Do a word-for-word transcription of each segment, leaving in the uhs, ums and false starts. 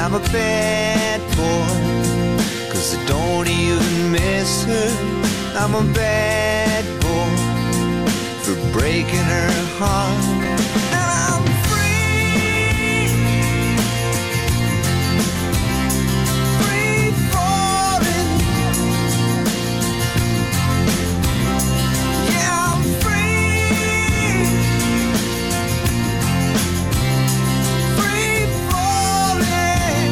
I'm a bad boy, 'cause I don't even miss her. I'm a bad boy for breaking her heart. And I'm free, free falling. Yeah, I'm free, free falling.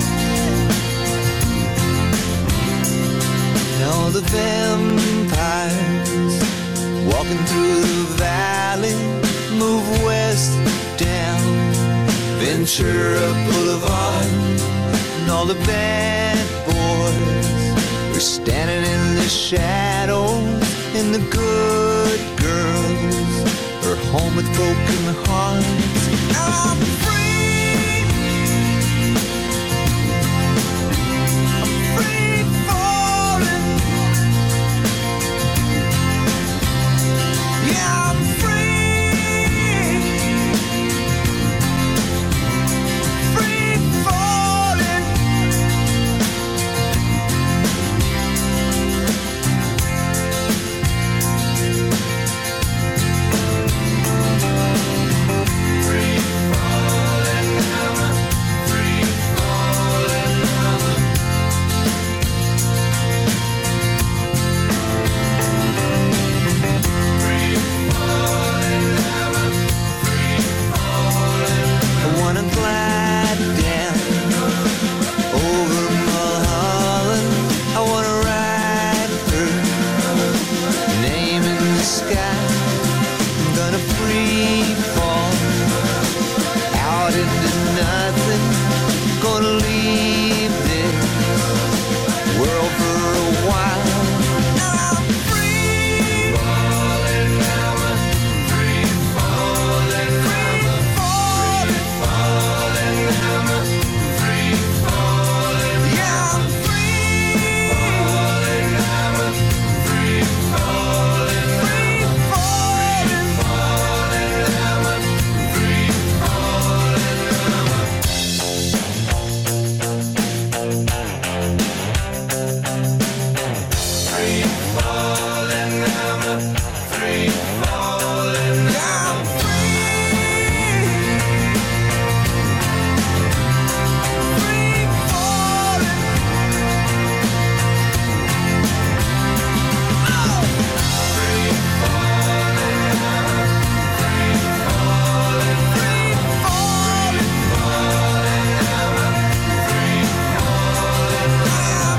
And all the vampires walking through the valley move west down Ventura Boulevard, and all the bad boys are standing in the shadows, and the good girls are home with broken hearts. I'm free, I'm free falling. Yeah, I'm free, free falling. Free falling, I'm free falling, I'm free falling, I'm free falling. I wanna glide down over Mulholland. I wanna ride her name in the sky. I'm gonna free fall out into nothing. Gonna leave this world for a while. I'm free falling, I'm free falling, free falling, falling, I'm free falling. Yeah, I'm free falling, I'm free falling, free falling, falling, I'm free falling, free falling, I'm free falling, I'm free, free falling. Oh! Free falling, I'm free falling, free falling, falling, I'm free falling, I'm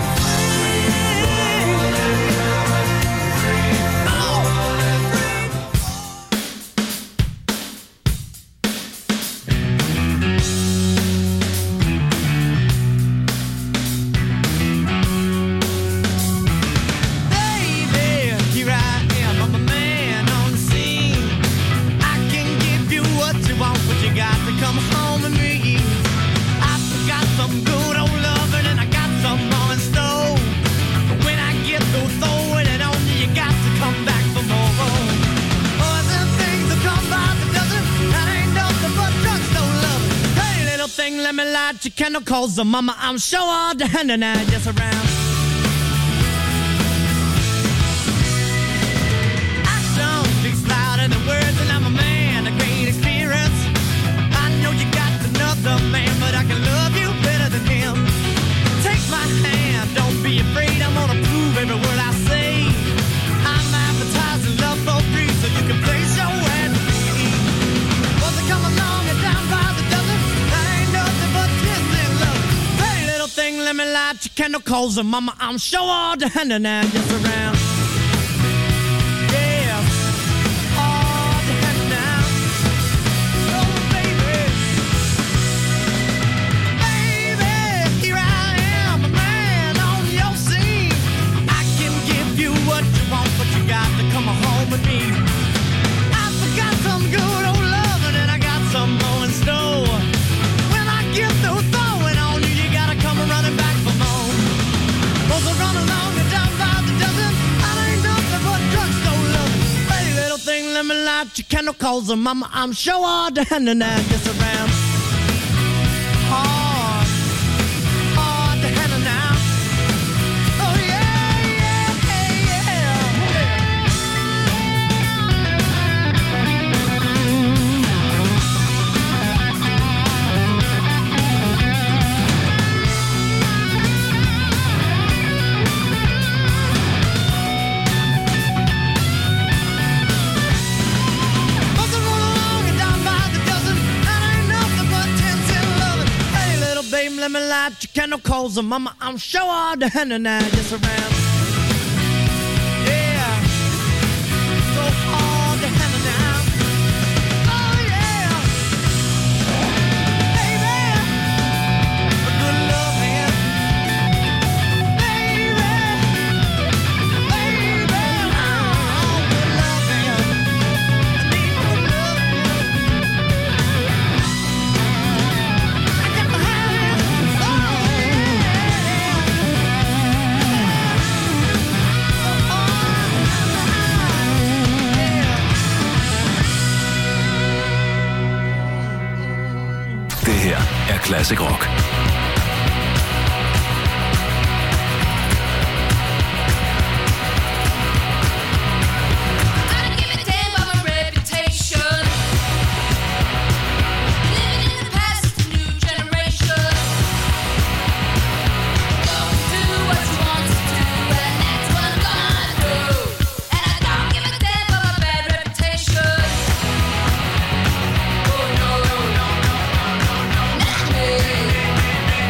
Baby, here I am, I'm a man on the scene. I can give you what you want, but you got to come home with me. I got some good old loving and I got some more in store. But when I get through throwing it on you, you got to come back for more. Other things will come by the dozen, that ain't nothing but drugstore love. Hey, little thing, let me light your candle, 'cause the mama, I'm sure all the hand and I just around. Action speaks louder than words, and I'm a man of great experience. I know you got another man, but I can love you better than him. Take my hand, don't be afraid, I'm gonna prove every word I say. I'm advertising love for free, so you can place your ad with me. Well, they come along and down by the dozen, that ain't nothing but kiss and love. Hey, little thing, let me light your candle, 'cause the mama, I'm sure all the hand and I just around. Yeah, all the hand now. Oh, baby. Baby, here I am, a man on your scene. I can give you what you want, but you got to come home with me. I forgot some good old loving and I got some more in store. When I get through throwing on you, you gotta come running back for more. Both will run along and down by the dozen. I ain't nothing but drugstore love. Hey, little thing, let me light your candle, 'cause the mama, I'm sure all the hand and I just around. Hard. flame, let me light your candle coals, and mama, I'm sure all the hand and I just around. Yeah, so hard to handle now. Oh yeah, baby, a good love man, baby, baby, oh, good love man, I need good love man. I got the hand, oh Det her er Classic Rock. Not me.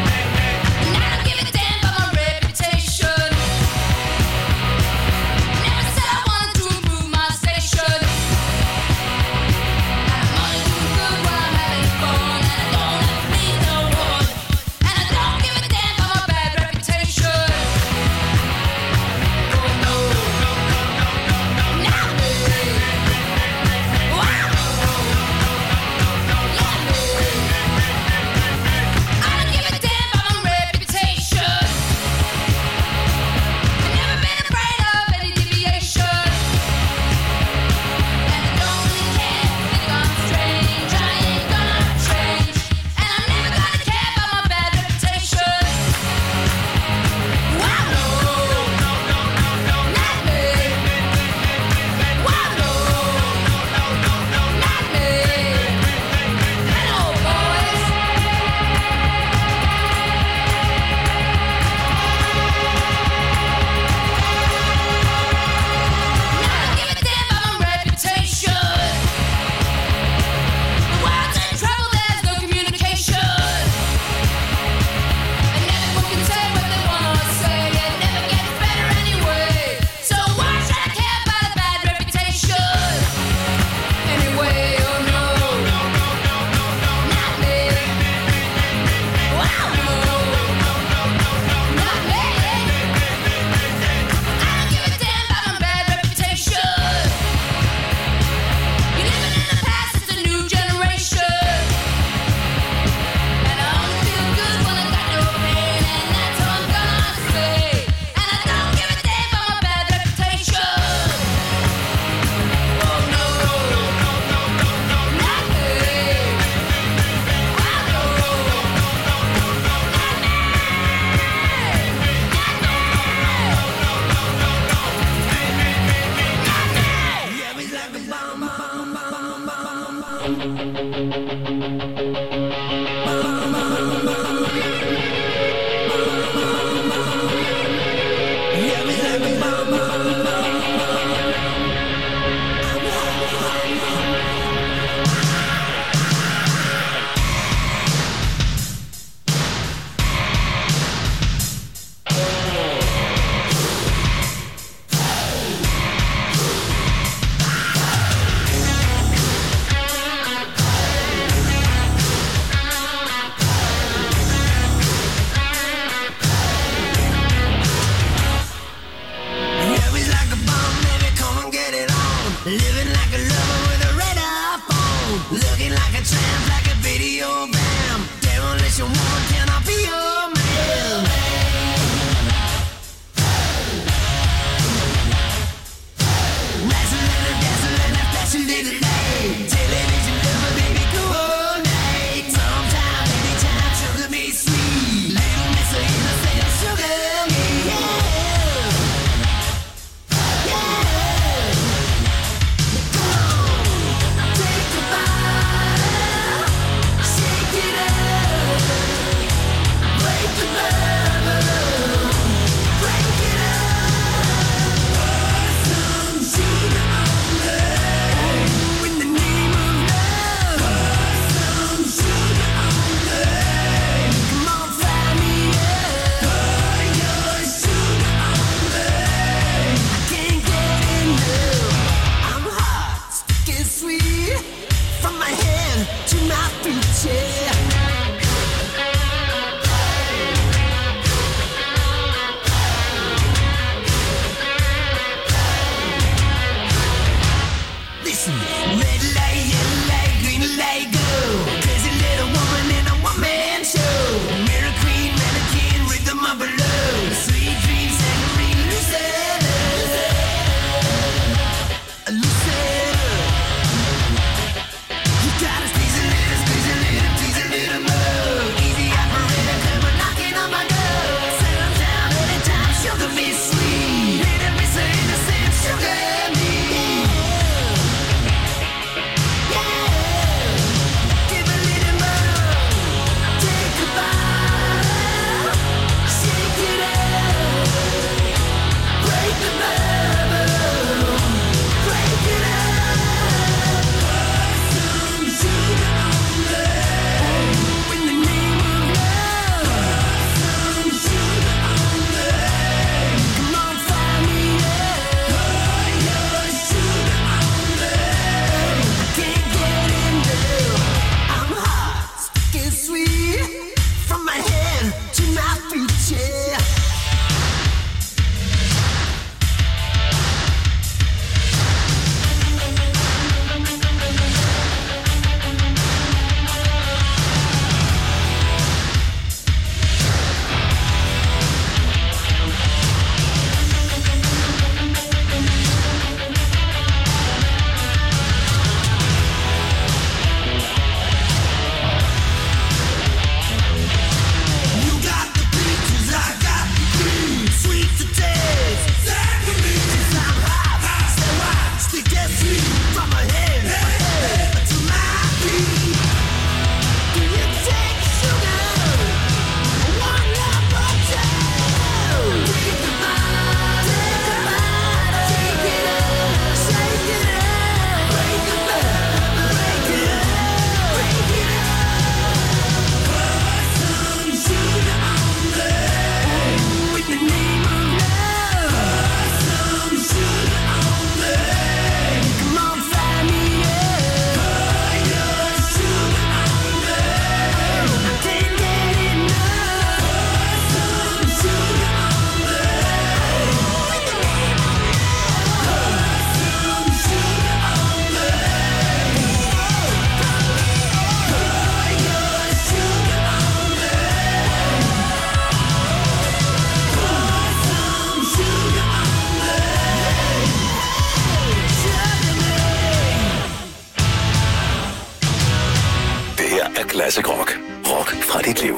Classic Rock. Rock fra dit liv.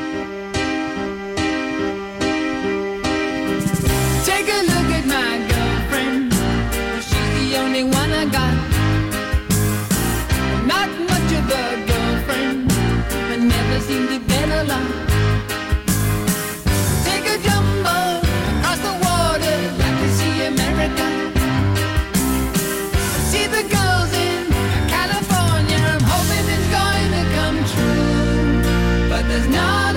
Take a look at my girlfriend. She's the only one I got. Not much of a girlfriend, but never seemed to get a lot. Take a jumbo across the water, like to see America. See the girls in California. I'm hoping it's going to come true, but there's no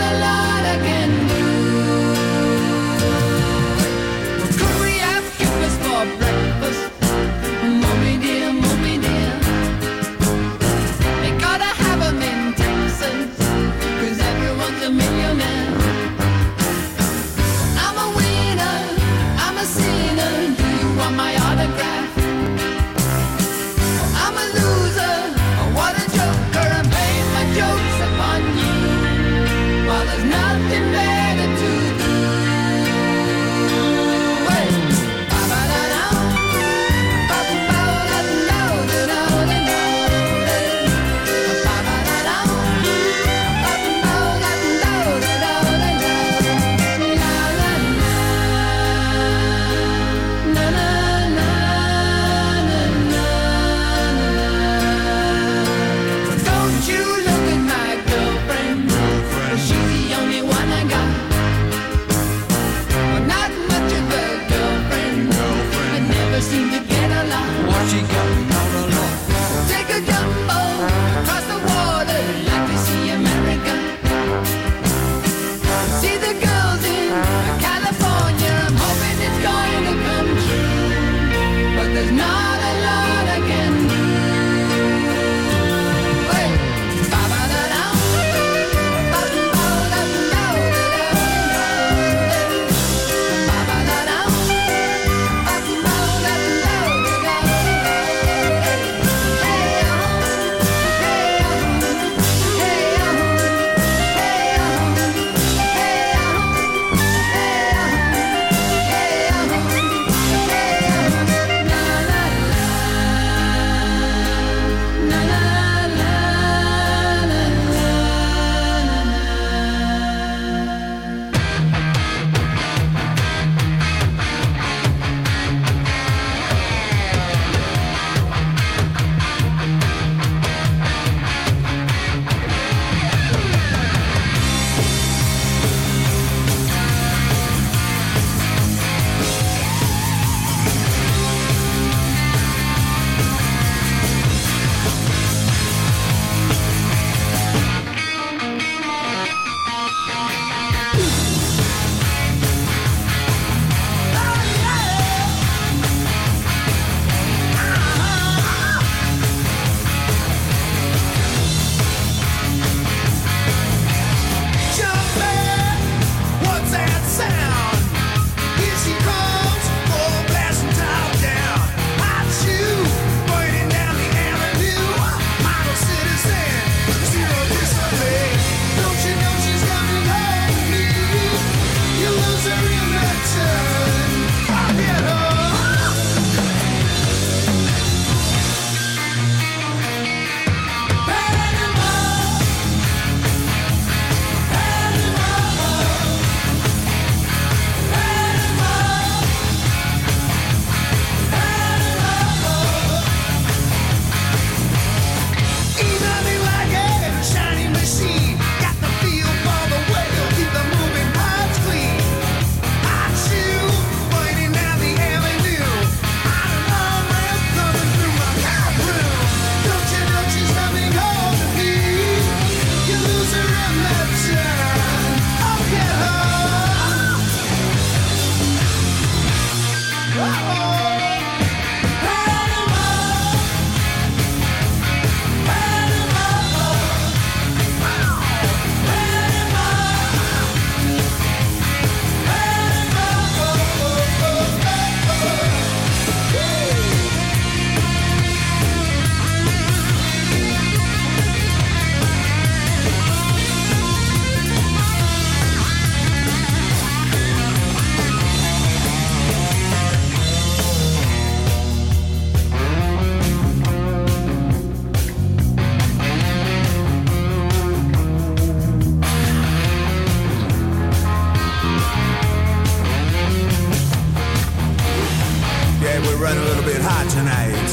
hot tonight.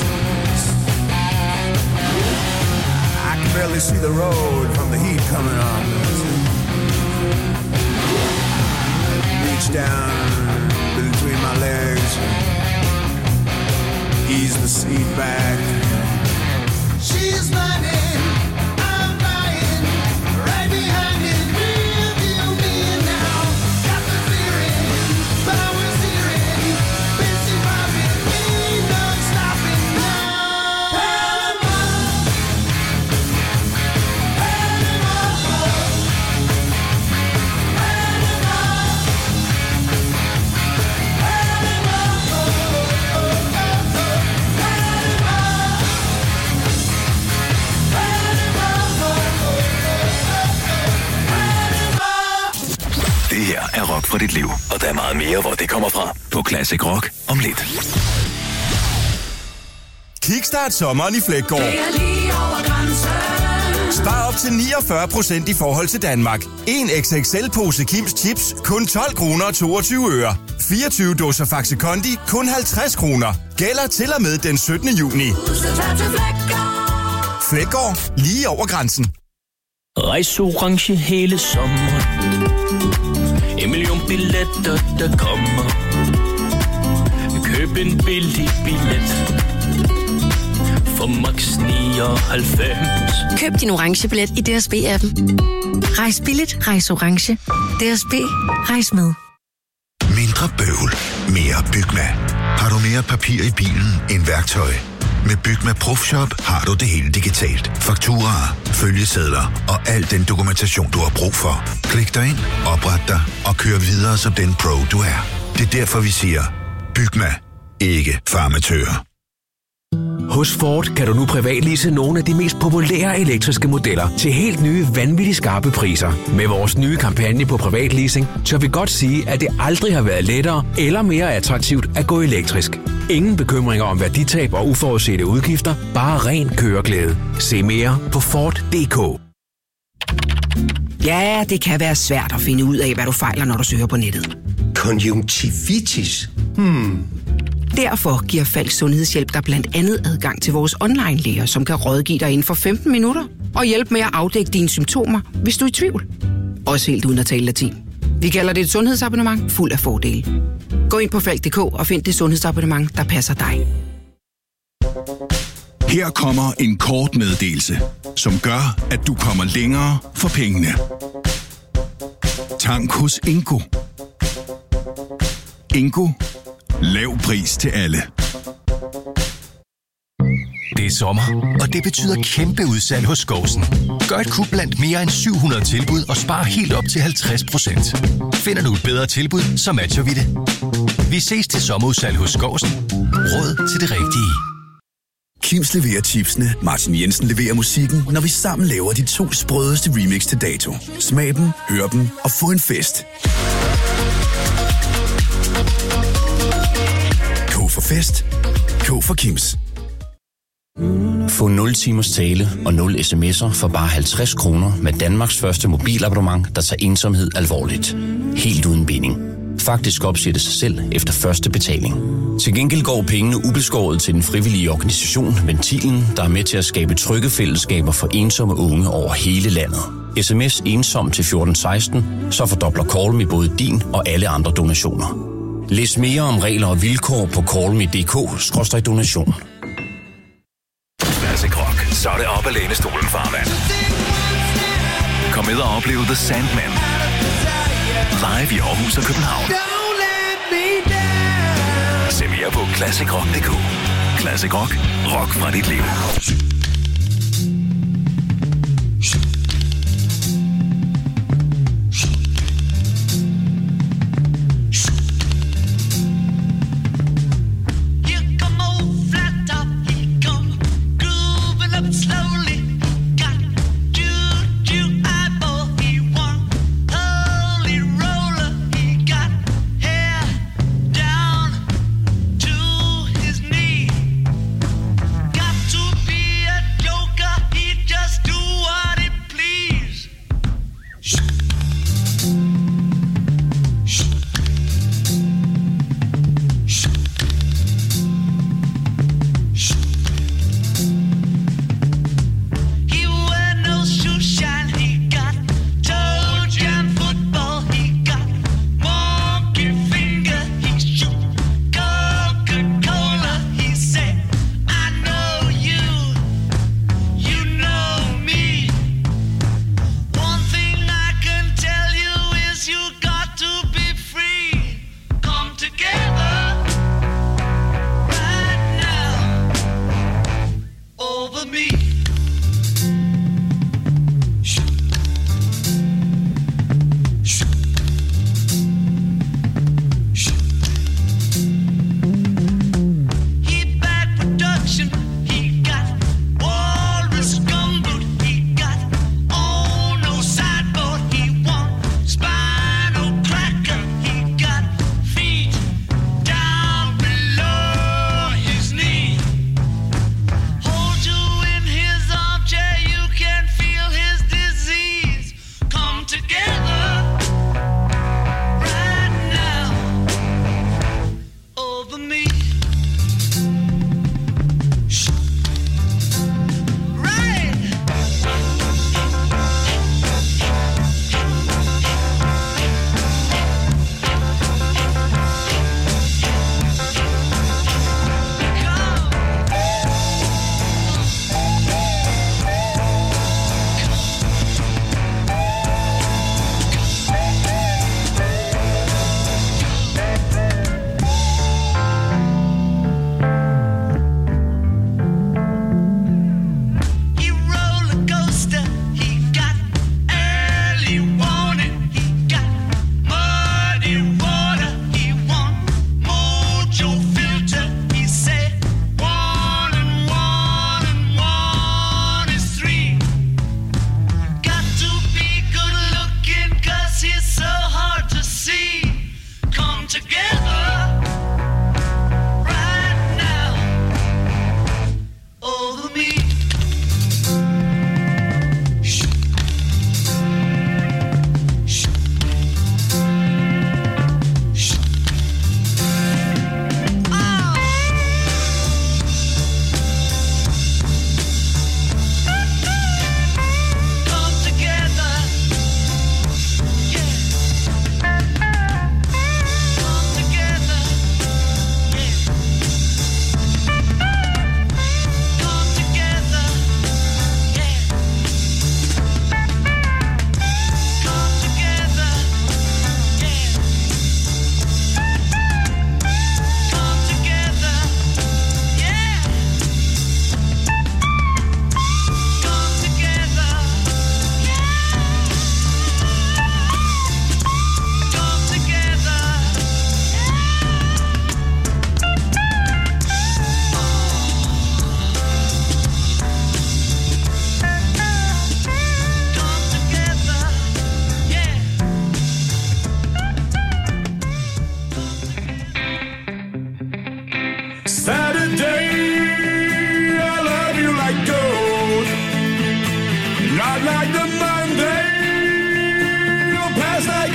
I can barely see the road from the heat coming on. Reach down between my legs, ease the seat back. She's running, I'm buying, right behind it. Real deal me now. Got the feeling, power steering, busy bobbing, ain't no stopping now. Panama, Panama, Panama, Det her er Rock fra dit liv, og der er meget mere, hvor det kommer fra på Classic Rock om lidt. Kickstart sommeren i Fleggaard. Spar op til niogfyrre procent i forhold til Danmark. En X X L-pose Kims Chips, kun tolv kroner og toogtyve øre. fireogtyve dåser Faxe Kondi, kun halvtreds kroner. Gælder til og med den syttende juni. Fleggaard, lige over grænsen. Rejs orange hele sommeren. En million billetter, der kommer. Køb en billig billet for max nioghalvfems. Køb din orange billet i D S B-appen. Rejs billigt, rejs orange. D S B, rejs med. Mindre bøvl, mere Bygma. Har du mere papir i bilen end værktøj? Med Bygma ProFshop har du det hele digitalt. Fakturaer, følgesedler og al den dokumentation, du har brug for. Klik dig ind, opret dig og kør videre som den pro, du er. Det er derfor, vi siger, Bygma, ikke farmatører. Hos Ford kan du nu privatlease nogle af de mest populære elektriske modeller til helt nye, vanvittigt skarpe priser. Med vores nye kampagne på privatleasing, tør vi godt sige, at det aldrig har været lettere eller mere attraktivt at gå elektrisk. Ingen bekymringer om værditab og uforudsete udgifter, bare ren køreglæde. Se mere på Ford punktum d k. Ja, det kan være svært at finde ud af, hvad du fejler, når du søger på nettet. Konjunktivitis? Hmm... Derfor giver Falk Sundhedshjælp dig blandt andet adgang til vores online-læger, som kan rådgive dig inden for femten minutter og hjælpe med at afdække dine symptomer, hvis du er i tvivl. Også helt uden at tale latin. Vi kalder det et sundhedsabonnement fuld af fordele. Gå ind på falk punktum d k og find det sundhedsabonnement, der passer dig. Her kommer en kort meddelelse, som gør, at du kommer længere for pengene. Tank hos Ingo. Ingo. Lav pris til alle. Det er sommer, og det betyder kæmpe udsalg hos Skovsen. Gør et kub blandt mere end syv hundrede tilbud og spar helt op til halvtreds procent. Finder du et bedre tilbud, så matcher vi det. Vi ses til sommerudsalg hos Skovsen. Råd til det rigtige. Kims leverer chipsene, Martin Jensen leverer musikken, når vi sammen laver de to sprødeste remix til dato. Smag dem, hør dem og få en fest. K for fest. K for Kims. Få nul timers tale og nul sms'er for bare halvtreds kroner med Danmarks første mobilabonnement, der tager ensomhed alvorligt. Helt uden binding. Faktisk opsætte sig selv efter første betaling. Til gengæld går pengene ubeskåret til den frivillige organisation Ventilen, der er med til at skabe trygge fællesskaber for ensomme unge over hele landet. S M S ensom til fjorten seksten, så fordobler Call Me både din og alle andre donationer. Læs mere om regler og vilkår på callme punktum d k skråstreg donation. Classic Rock, så er det op ad lænestolen, farmand. Kom med og opleve The Sandman. Live i Aarhus og København. Se mere på classic rock punktum d k. Classic Rock. Rock fra dit liv. Got to be a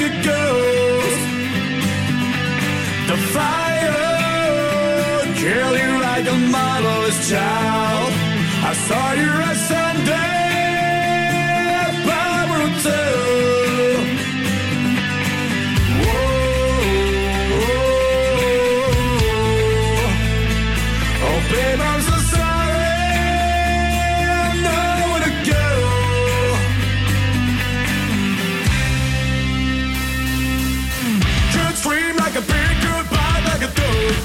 it goes. The fire, kill you like a motherless child. I saw you at Sunday, Bible too. Whoa, oh babe, I'm so sorry. I know where to go. Could scream like a big goodbye, like a dove.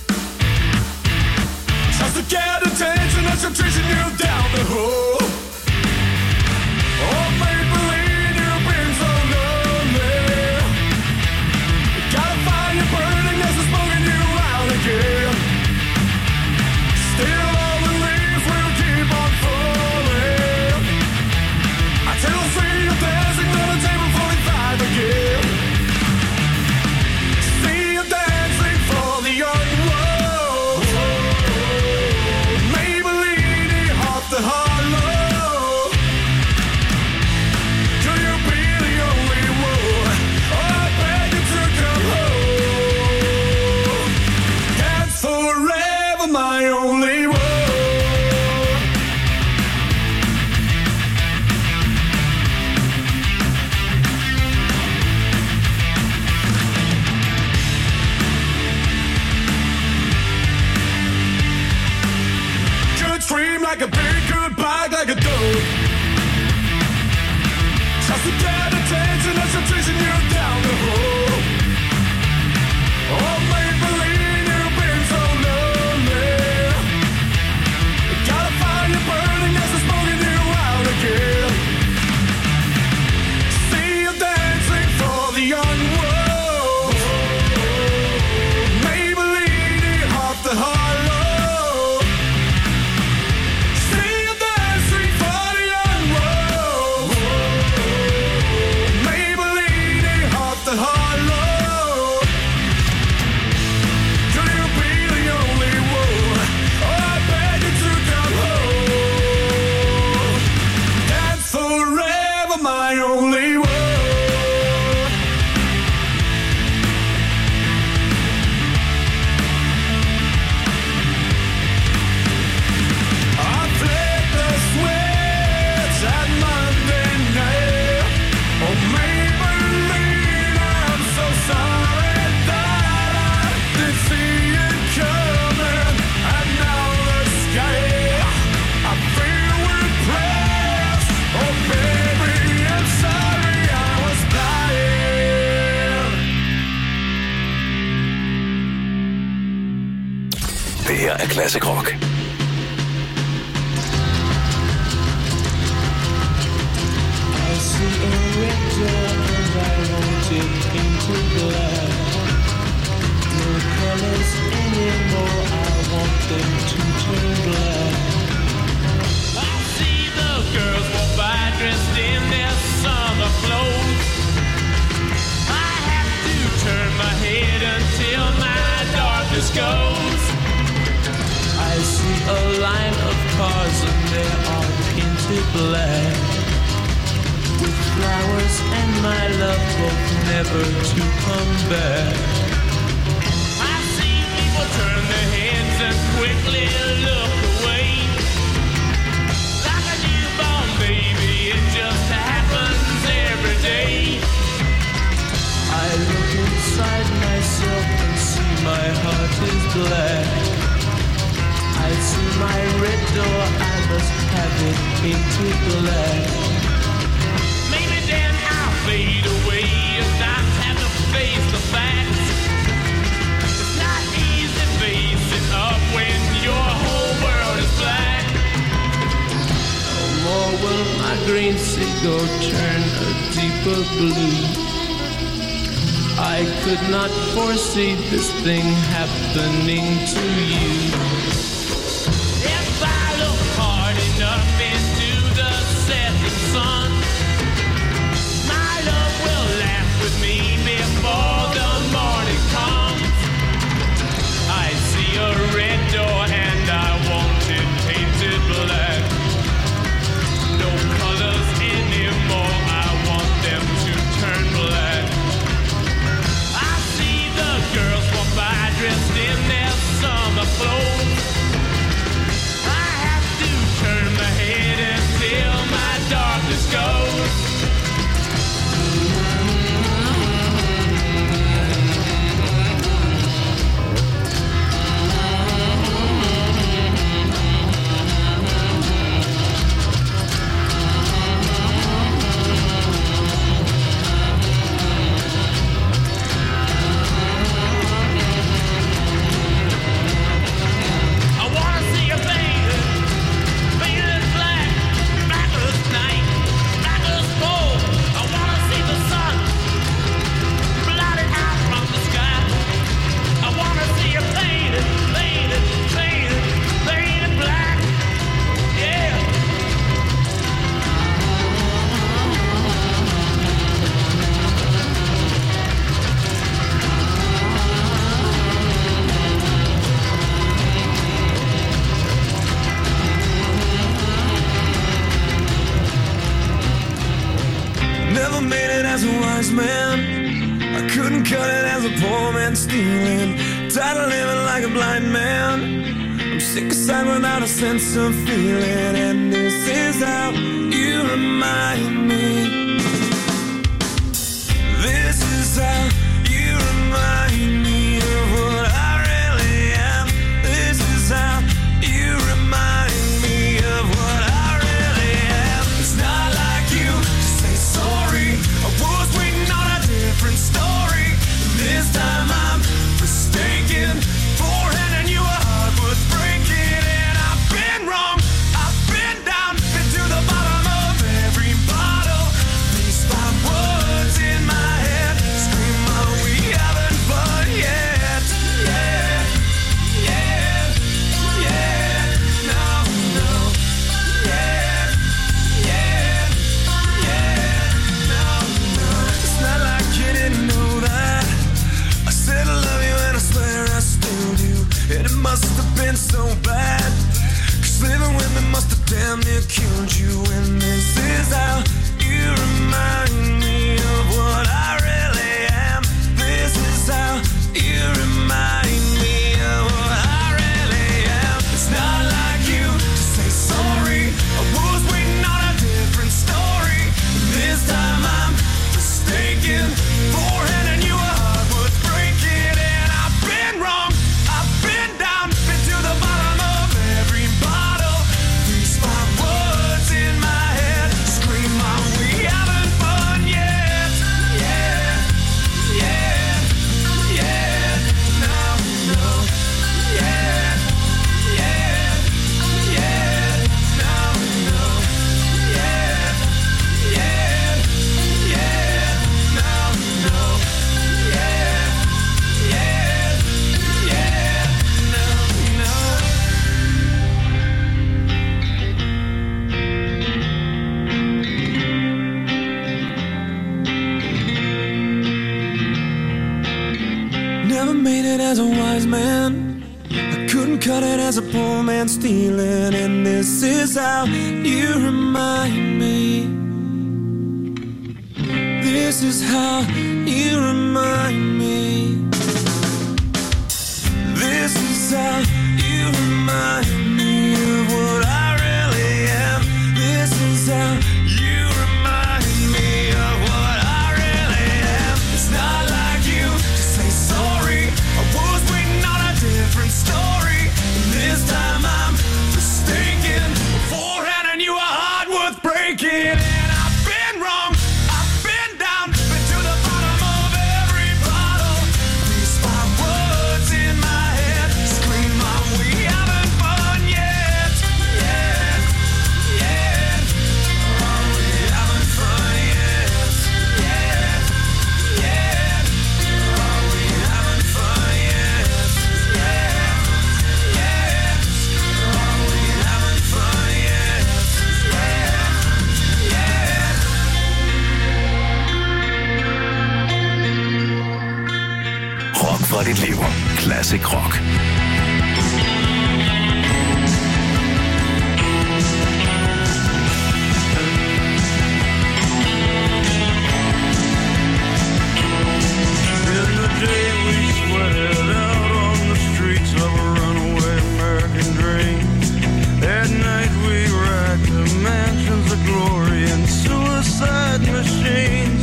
Just to get attention as I'm chasing you down the hole. Oh, Maybelline, you've been so lonely. Gotta find you burning as I'm smoking you out again. Still all the leaves will keep on falling until I see you dancing on the table forty-five again. See you dancing for the young world. Maybelline, off the hollow. Could you be the only one? Oh, I beg you to come home. Dance forever, my only one. Could scream like a big goodbye, like a dove. Just to get attention as I'm chasing you down the hole. Oh, Maybelline, you've been so lonely. Gotta find you burning as I'm smoking you out again. See you dancing for the young world. Maybelline, off the hollow. See you dancing for the young world. Maybelline, off the hollow. Could you be the only one? Oh, I beg you to come home. Dance forever, my only one. I fled the switch at Monday night. Oh, Maybelline, I'm so sorry that I didn't see it coming. And now the sky, I feel repressed. Oh, baby, I'm sorry I was blind. Det her er Classic Rock. I see a red door and I want it into black. No colors anymore, I want them to turn black. I see the girls walk by dressed in their summer clothes. I have to turn my head until my darkness goes. I see a line of cars and they are painted black, with flowers and my love both never to come back. I see people turn their heads and quickly look away. Like a newborn baby, it just happens every day. I look inside myself and see my heart is black. I see my red door, I must have it painted black. Maybe then I'll fade away and not have to face the facts. It's not easy facing up when your whole world is black. No more will my green seagull turn a deeper blue. I could not foresee this thing happening to you. If I look hard enough into the setting sun, my love will laugh with me before the morning comes. I see a red door and I want it painted black. No colors anymore, I want them to turn black. cut it as a poor man stealing. Tired of living like a blind man. I'm sick aside without a sense of feeling. And this is how you remind me. This is how you remind me of what I really am. This is how you remind me of what I really am. It's not like you to say sorry. I was waiting on a different story. This time I'm mistaken for handing you a heart worth breaking. And I've been wrong, I've been down, been to the bottom of every bottle. These five words in my head scream out, we haven't fun yet. Yeah, yeah, yeah, no, no. Yeah, yeah, yeah, no, no. It's not like you didn't know that I said I love you and I swear I still do. And it must have been so bad, 'cause living with me must have damn near killed you. And this is how you remind me of what I really am. This is how you remind me of what I really am. It's not like you to say sorry. I was waiting on a different story. This time I'm mistaken for handing you a heart worth breaking. And I've been wrong, I've been down, been to the bottom of every bottle. These five words in my head scream out, we haven't fun yet. Yeah, yeah, yeah, no, no. Yeah, yeah, yeah, no, no. Yeah, yeah, yeah, no, no. Yeah, yeah, yeah, no, no. Never made it as a wise man. I couldn't cut it as a poor man stealing. And this is how you remind me. This is how you remind me. This is how you remind me of what I really am. This is how you remind me of what I really am. It's not like you to say sorry. I was waiting on a different story. And this time I'm mistaken for handing you a heart worth breaking. And I've been wrong, I've been down, been to the bottom of every bottle. These five words in my head scream out, we haven't fun yet. Yeah, yeah, oh, we haven't fun yet. Yeah, yeah, oh, we haven't fun yet. Yeah, yeah, oh, we haven't fun yet. Yeah, yeah. Rock fra dit liv. Classic rock. In the day we sweated out on the streets of a runaway American dream. At night we racked the mansions of glory and suicide machines.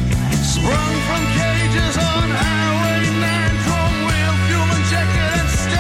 Sprung from cages on Highway nine, chrome wheel, fuel injected and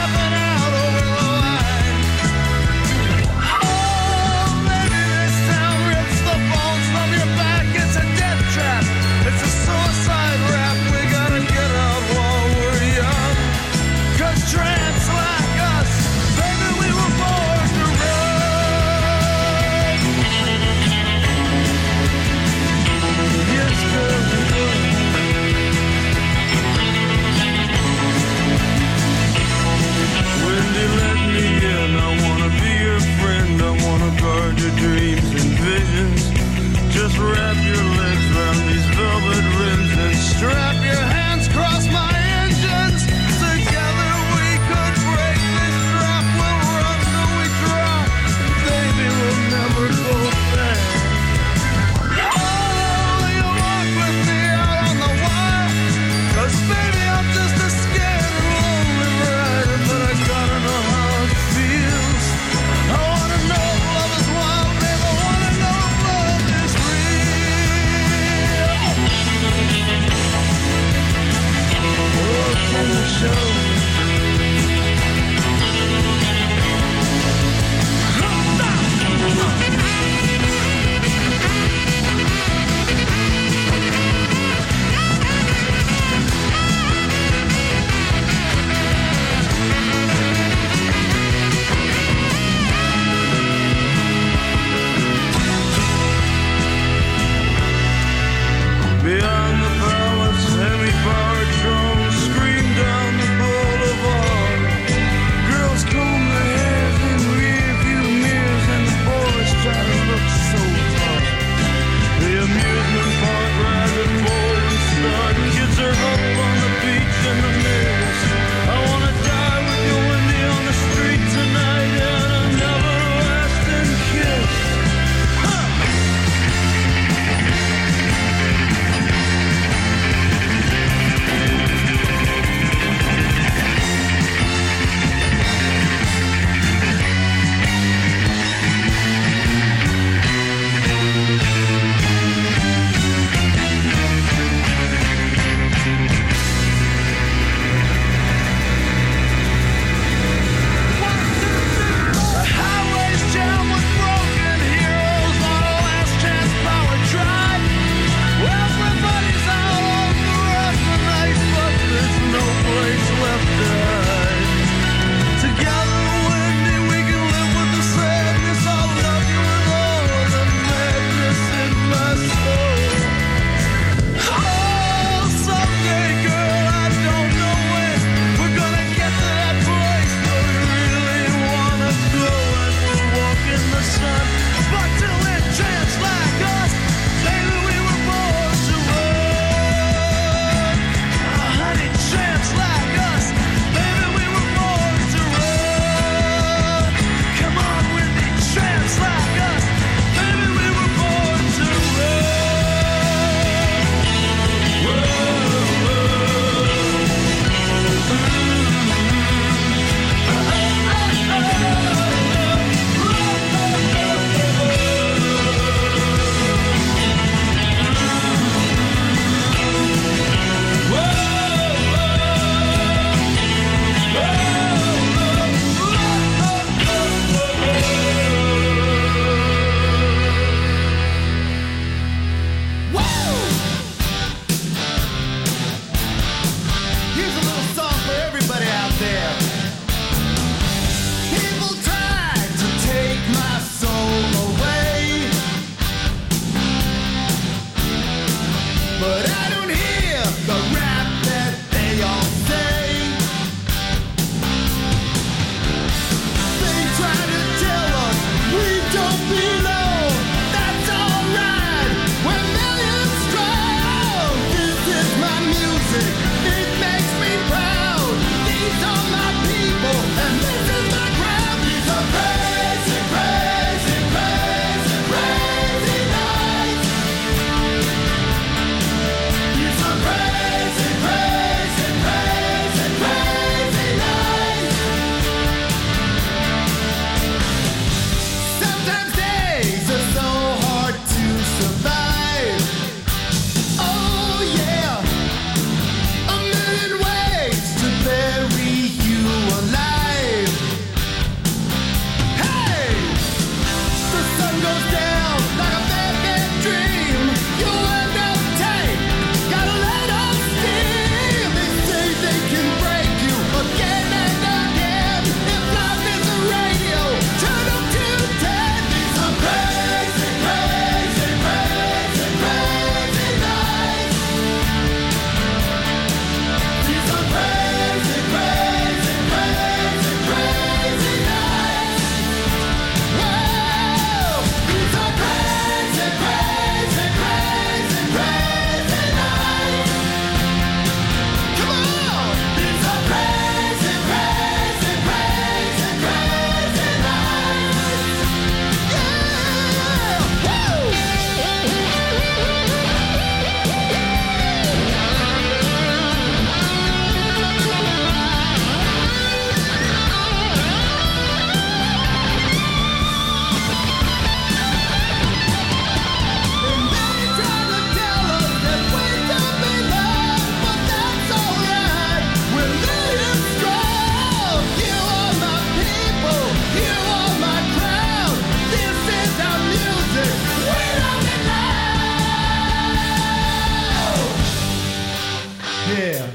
Yeah.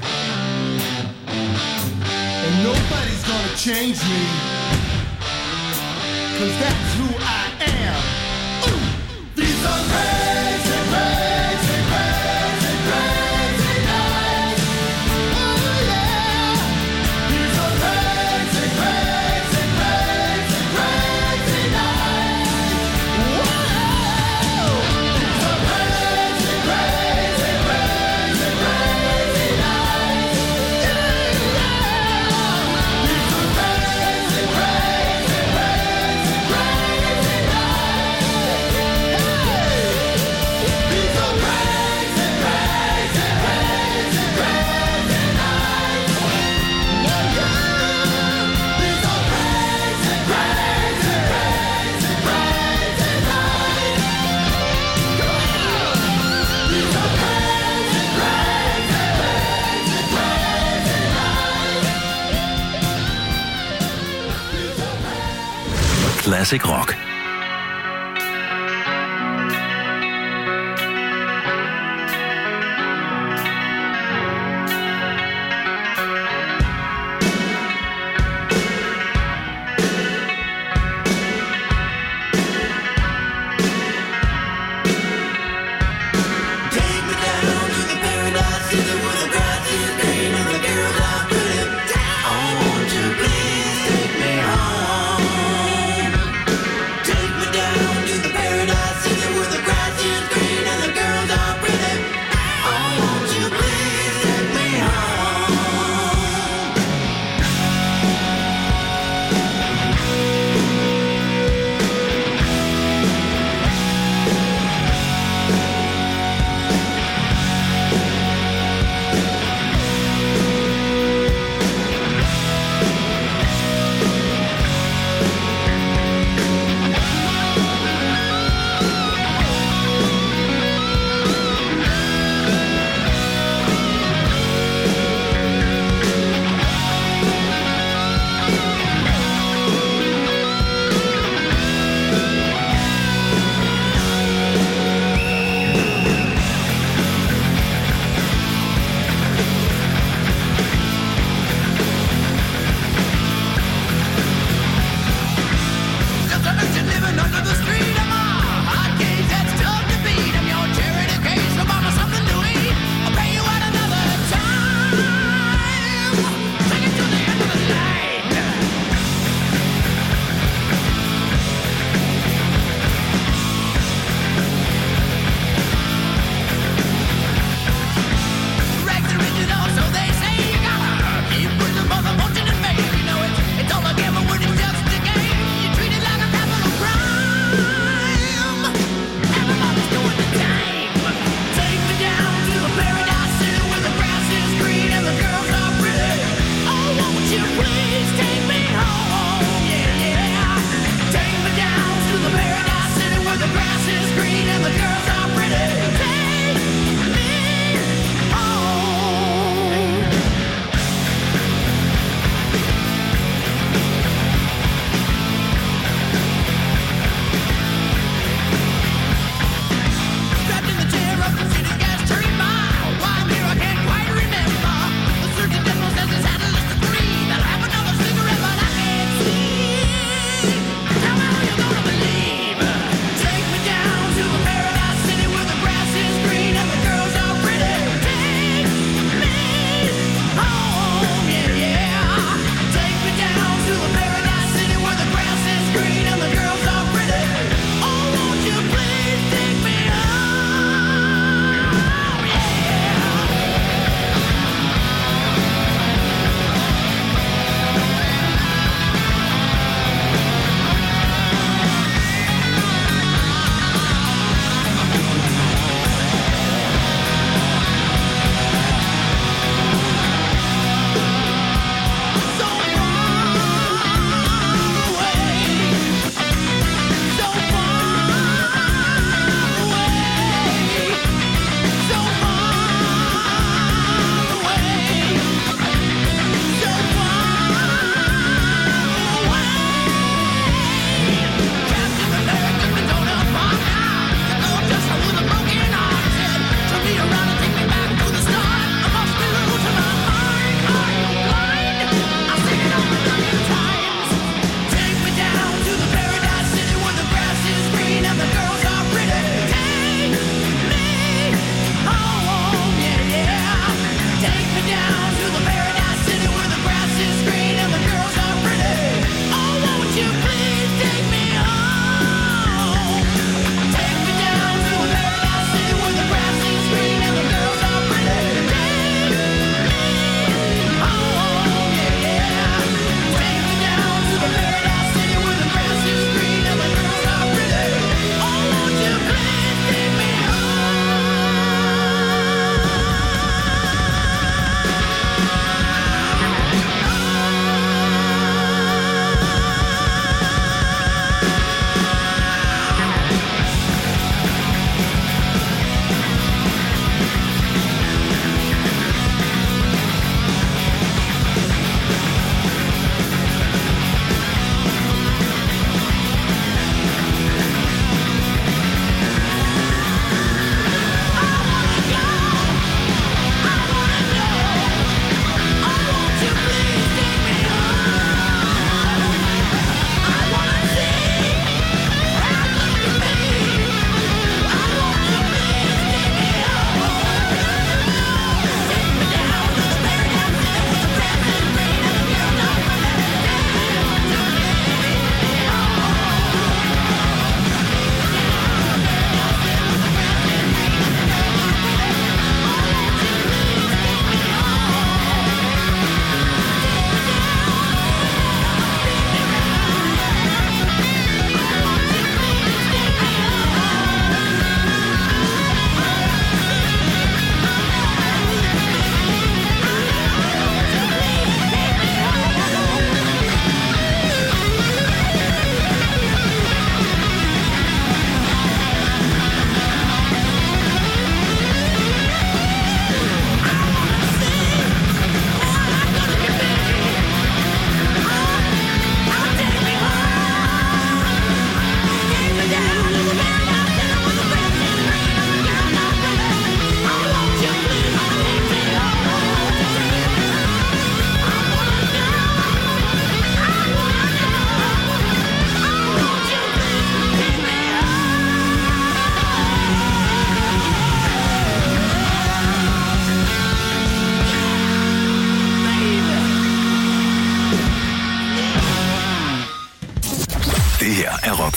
And nobody's gonna change me, 'cause that's who I am. Ooh. These are crazy, crazy, crazy, crazy nights. Oh yeah. These are crazy, crazy, crazy, crazy nights. Whoa. These are crazy, crazy, crazy, crazy nights. Yeah, yeah. These are crazy, crazy, crazy, crazy nights. These are crazy, crazy, crazy, crazy nights. Yeah, yeah. These are crazy, crazy, crazy, crazy nights. Come on. These are crazy, crazy, crazy, crazy nights. Classic Rock. Take me down to the paradise city with the grass is green and the girls are pretty. Oh, won't you please take me home?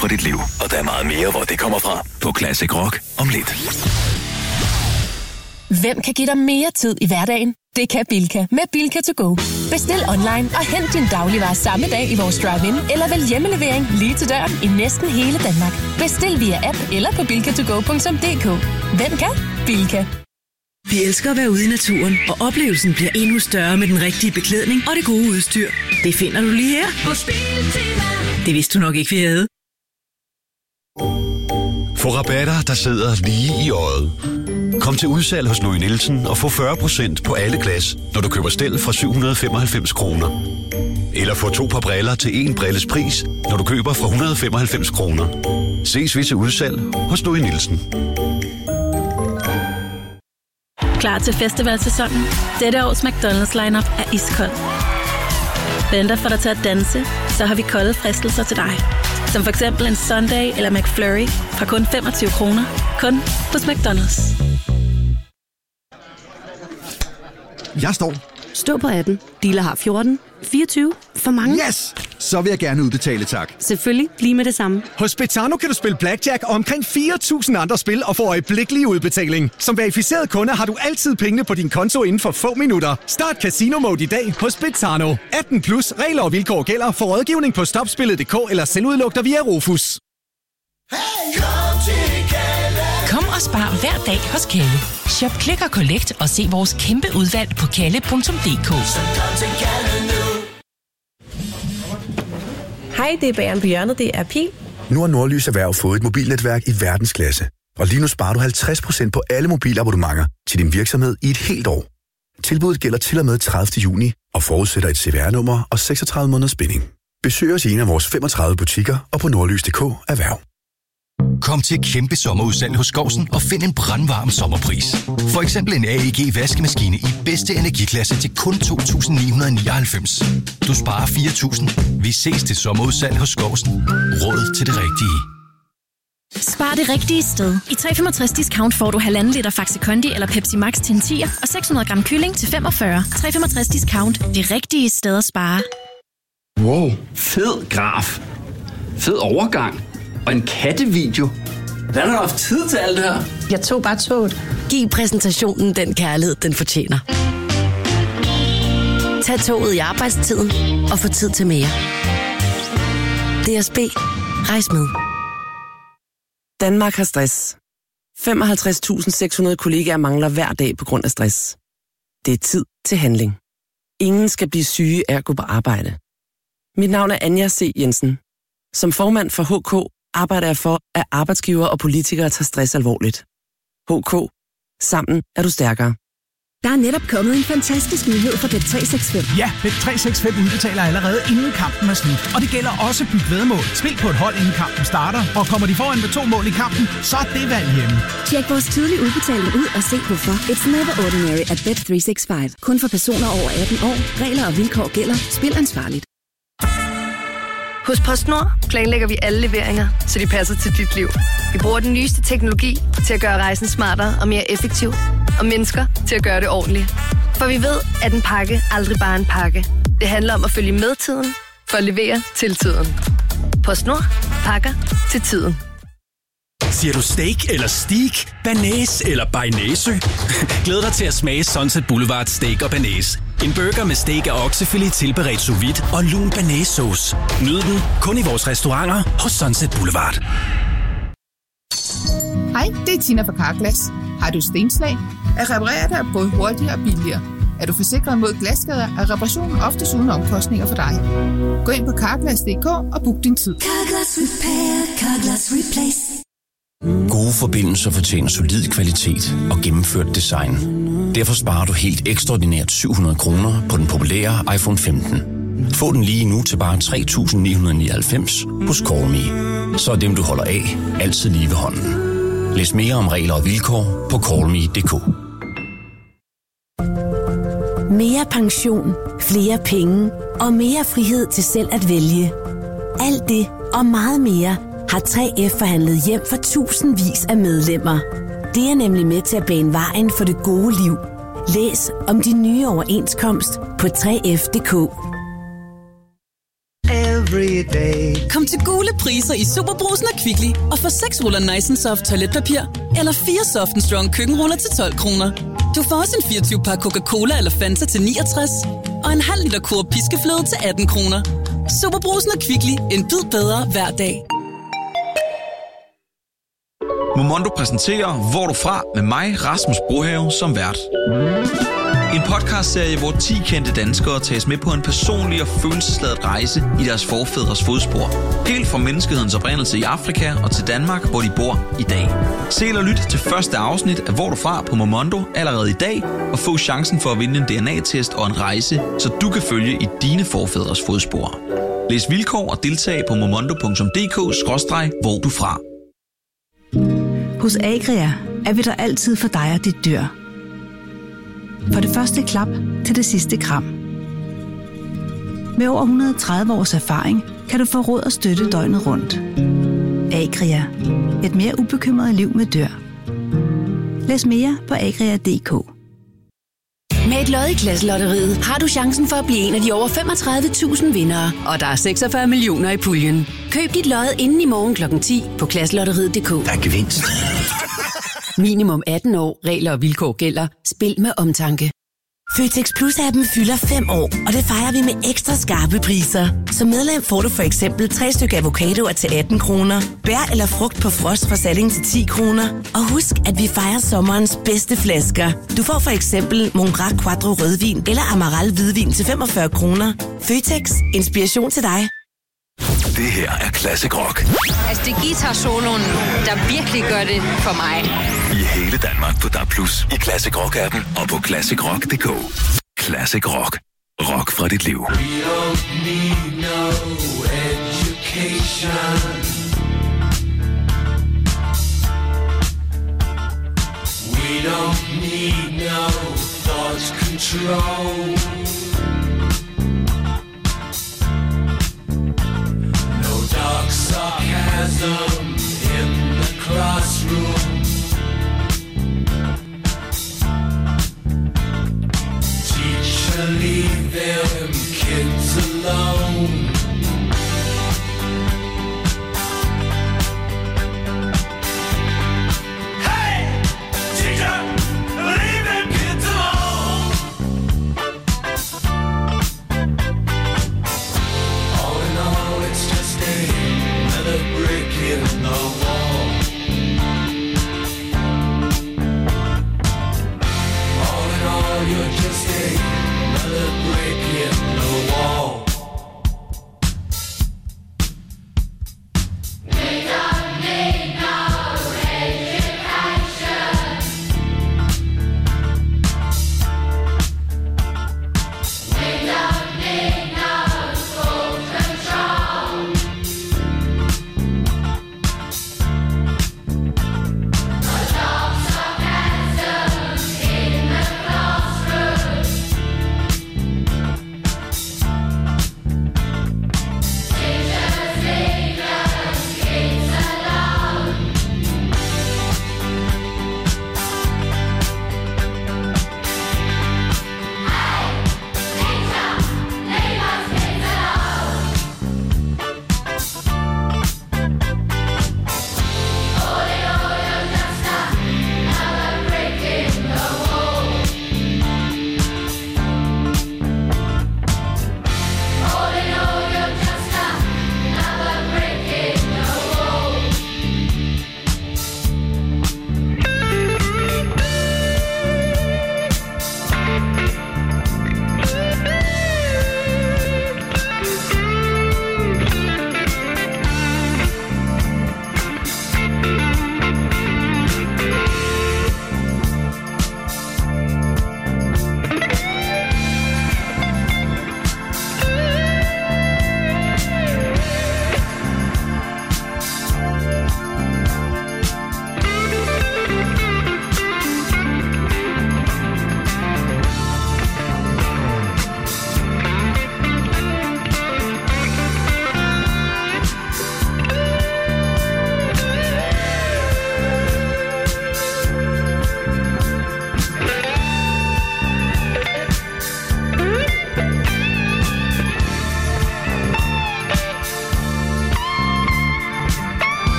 fra dit liv, og der er meget mere, hvor det kommer fra. På Classic Rock om lidt. Hvem kan give dig mere tid i hverdagen? Det kan Bilka med Bilka to go. Bestil online og hent din dagligvarer samme dag i vores drive-in, eller vælg hjemmelevering lige til døren i næsten hele Danmark. Bestil via app eller på bilka to go punktum d k. Hvem kan? Bilka. Vi elsker at være ude i naturen, og oplevelsen bliver endnu større med den rigtige beklædning og det gode udstyr. Det finder du lige her hos Biltema. Det vidste du nok ikke, vi havde. Få rabatter, der sidder lige i øjet. Kom til udsalg hos Louis Nielsen og få fyrre procent på alle glas, når du køber stel fra syv hundrede femoghalvfems kroner. Eller få to par briller til en brilles pris, når du køber fra et hundrede femoghalvfems kroner. Ses vi til udsalg hos Louis Nielsen. Klar til festivalsæsonen? Dette års McDonald's lineup er iskold. Venter for dig til at danse, så har vi kolde fristelser til dig. Som for eksempel en Sunday eller McFlurry fra kun femogtyve kroner. Kun hos McDonald's. Jeg står. Stå på appen. Dealer har fjorten. fireogtyve. For mange. Yes! Så vil jeg gerne udbetale, tak. Selvfølgelig. Lige med det samme. Hos Betano kan du spille blackjack og omkring fire tusind andre spil og få øjeblikkelig udbetaling. Som verificeret kunde har du altid pengene på din konto inden for få minutter. Start Casino Mode i dag hos Betano. atten plus. Regler og vilkår gælder. For rådgivning på stopspillet punktum d k eller selvudluk dig via Rufus. Kom og spar hver dag hos Kalle. Shop Click og Collect og se vores kæmpe udvalg på kalle punktum d k. Hej, det er bageren på hjørnet. Det er Pil. Nu har Nordlys Erhverv fået et mobilnetværk i verdensklasse. Og lige nu sparer du halvtreds procent på alle mobilabonnementer til din virksomhed i et helt år. Tilbuddet gælder til og med tredivte juni og forudsætter et C V R-nummer og seksogtredive måneders binding. Besøg os i en af vores femogtredive butikker og på nordlys punktum d k erhverv. Kom til kæmpe sommerudsalg hos Skovsen og find en brandvarm sommerpris. For eksempel en A E G vaskemaskine i bedste energiklasse til kun to tusind ni hundrede nioghalvfems. Du sparer fire tusind. Vi ses til sommerudsalg hos Skovsen. Råd til det rigtige. Spar det rigtige sted. I tre komma femogtres discount får du halvanden liter Faxe Kondi eller Pepsi Max til en tier og seks hundrede gram kylling til femogfyrre. tre komma femogtres discount. Det rigtige sted at spare. Wow, fed graf. Fed overgang. Og en kattevideo. Hvordan har du haft tid til alt det her? Jeg tog bare toget. Giv præsentationen den kærlighed, den fortjener. Tag toget i arbejdstiden og få tid til mere. D S B. Rejs med. Danmark har stress. femoghalvtreds tusind seks hundrede kollegaer mangler hver dag på grund af stress. Det er tid til handling. Ingen skal blive syge af at gå på arbejde. Mit navn er Anja C. Jensen. Som formand for H K arbejder jeg for, at arbejdsgivere og politikere tager stress alvorligt. H K. Sammen er du stærkere. Der er netop kommet en fantastisk nyhed fra Bet tre seks fem. Ja, Bet tre seks fem udbetaler allerede inden kampen er slut. Og det gælder også byt væddemål. Spil på et hold inden kampen starter, og kommer de foran med to mål i kampen, så er det valg hjemme. Tjek vores tidlige udbetaling ud og se hvorfor. It's never ordinary at Bet tre seks fem. Kun for personer over atten år. Regler og vilkår gælder. Spil ansvarligt. Hos PostNord planlægger vi alle leveringer, så de passer til dit liv. Vi bruger den nyeste teknologi til at gøre rejsen smartere og mere effektiv, og mennesker til at gøre det ordentligt. For vi ved, at en pakke aldrig bare er en pakke. Det handler om at følge med tiden, for at levere til tiden. PostNord. Pakker til tiden. Siger du steak eller steak? Banæs eller bearnaise? Glæd dig til at smage Sunset Boulevard Steak og Banæs. En burger med steak og oksefilet tilberedt sous vide og lun banæssauce. Nyd den kun i vores restauranter hos Sunset Boulevard. Hej, det er Tina fra Carglass. Har du stenslag? At reparere det er både hurtigere og billigere. Er du forsikret mod glasskader, er reparationen oftest uden omkostninger for dig. Gå ind på carglass punktum d k og book din tid. Carglass Repair, Carglass Replace. Gode forbindelser fortjener solid kvalitet og gennemført design. Derfor sparer du helt ekstraordinært syv hundrede kroner på den populære iPhone femten. Få den lige nu til bare tre tusind ni hundrede nioghalvfems hos Callme. Så er dem, du holder af, altid lige ved hånden. Læs mere om regler og vilkår på callme punktum d k. Mere pension, flere penge og mere frihed til selv at vælge. Alt det og meget mere har tre F forhandlet hjem for tusindvis af medlemmer. Det er nemlig med til at bane vejen for det gode liv. Læs om de nye overenskomst på tre F punktum d k. every day. Kom til gule priser i Superbrugsen og Kvickly og få seks ruller Nice and Soft toiletpapir eller fire Soft and Strong køkkenruller til tolv kroner. Du får også en fireogtyve pakke Coca-Cola eller Fanta til niogtres og en halv liter Coop piskefløde til atten kroner. Superbrugsen og Kvickly. En bid bedre hver dag. Momondo præsenterer Hvor du fra med mig, Rasmus Brohave, som vært. En podcastserie, hvor ti kendte danskere tages med på en personlig og følelsesladet rejse i deres forfædres fodspor. Helt fra menneskehedens oprindelse i Afrika og til Danmark, hvor de bor i dag. Se eller lyt til første afsnit af Hvor du fra på Momondo allerede i dag, og få chancen for at vinde en D N A-test og en rejse, så du kan følge i dine forfædres fodspor. Læs vilkår og deltag på momondo punktum d k skråstreg hvor du fra. Hos Agria er vi der altid for dig og dit dyr. For det første klap til det sidste kram. Med over et hundrede og tredive års erfaring kan du få råd og støtte døgnet rundt. Agria. Et mere ubekymret liv med dyr. Læs mere på agria punktum d k. Med et lod i Klasselotteriet har du chancen for at blive en af de over femogtredive tusind vindere, og der er seksogfyrre millioner i puljen. Køb dit lod inden i morgen klokken ti på klasselotteriet punktum d k. Der er gevinst. Minimum atten år. Regler og vilkår gælder. Spil med omtanke. Føtex Plus-appen fylder fem år, og det fejrer vi med ekstra skarpe priser. Som medlem får du for eksempel tre stykker avocadoer til atten kroner, bær eller frugt på frost fra Salling til ti kroner. Og husk, at vi fejrer sommerens bedste flasker. Du får for eksempel Mongrac Quattro rødvin eller Amaral hvidvin til femogfyrre kroner. Føtex. Inspiration til dig. Det her er Classic Rock. Altså, det er guitar-soloen, der virkelig gør det for mig. I hele Danmark på D A B plus, i Classic Rock-appen og på classic rock punktum d k. Classic Rock. Rock fra dit liv. We don't need no education. We don't need no thought control. Dark sarcasm in the classroom. Teacher, leave them